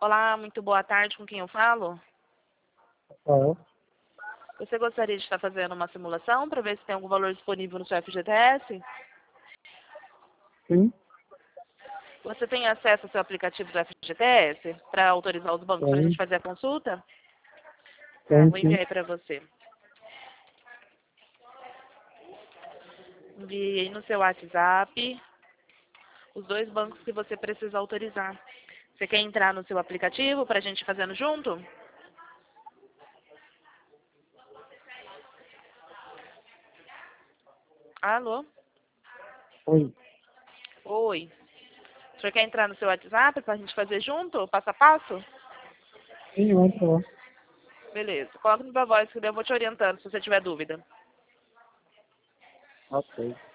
Olá, muito boa tarde, com quem eu falo? Rafael. Você gostaria de estar fazendo uma simulação para ver se tem algum valor disponível no seu FGTS? Sim, Você tem acesso ao seu aplicativo do FGTS para autorizar os bancos para a gente tem, fazer a consulta? Tá, tem vou enviar sim. aí para você. Enviei no seu WhatsApp os dois bancos que você precisa autorizar. Você quer entrar no seu aplicativo para a gente fazendo junto? Alô? Oi. Oi. O senhor quer entrar no seu WhatsApp para a gente fazer junto, passo a passo? Sim, eu entro lá. Beleza. Coloca no meu voz que daí eu vou te orientando se você tiver dúvida. Ok.